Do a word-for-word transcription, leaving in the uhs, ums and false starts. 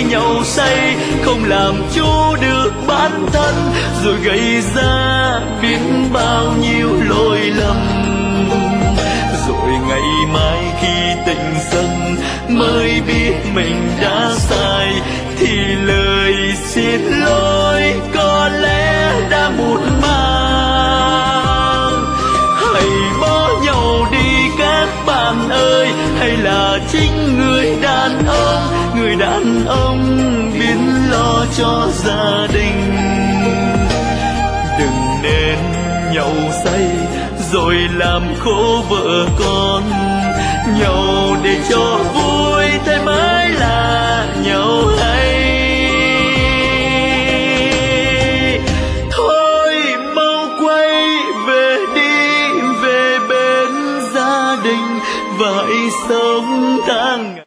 nhậu say, không làm chủ được bản thân, rồi gây ra biết bao nhiêu lỗi lầm. Rồi ngày mai khi tỉnh giấc mới biết mình đã sai, thì lời xin lỗi có lẽ đã muộn màng. Hãy bỏ nhau đi các bạn ơi, hay là chính người đàn ông, người đàn ông biết lo cho gia đình. Đừng nên nhậu say rồi làm khổ vợ con, nhậu để cho vui